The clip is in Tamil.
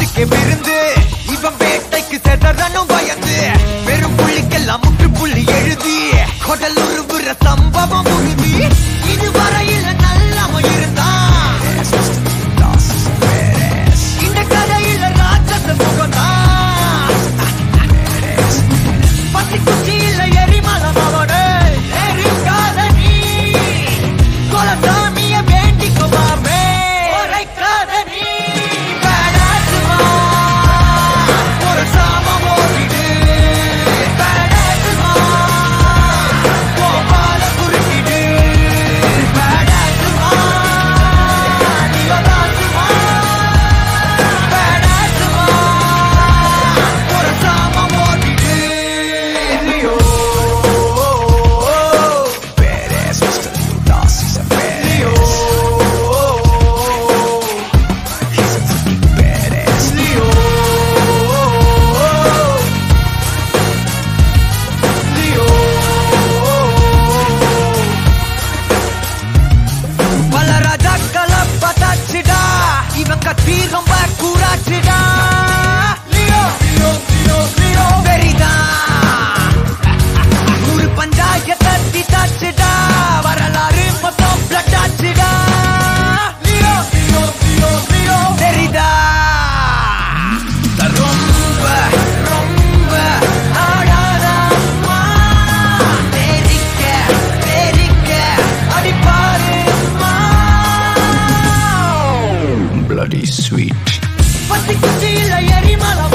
காட்டுக்கே விருந்து இவன் வேட்டைக்கு செதறனும் பயந்து வெறும் புள்ளிக்கெல்லாம் முற்றுப்புள்ளி எழுதி கொடல் உருவுற சம்பவம் உறுதி இதுவரையில் நல்லவன் இருந்தான் இந்த கதையில் ராட்சச முகம்தான் பத்தி குச்சியில் எரிமலம் அவனே எரிக்காத நீ கொலசாமிய வேண்டிக்குமாமே உரைக்காத நீ பேடாசுமா ஒரு சாமம் ஓடிடு பேடாசுமா கோபால குறுக்கிடு பேடாசுமா நியோதாசுமா பேடாசுமா ஒரு சாமம் ஓடிடு Leo badass Mr. Ludas is a badass Leo he's a fucking badass Leo Leo பல ராஜாக்களை பதாச்சுடா இவன் கத்தி ரொம்ப கூறாச்சுடா லியோ லியோ லியோ லியோ வெறிதான் ஒரு பஞ்சாயத்தை தீட்டாச்சுடா வரலாறு மொத்தம் பிளட் ஆச்சுடா லியோ லியோ லியோ லியோ வெறிதா ரொம்ப ரொம்ப ஆடாதம்மா தெரிக்க தெரிக்க அடிப்பாருமா bloody sweet பத்தி குச்சியில் எரிமலம்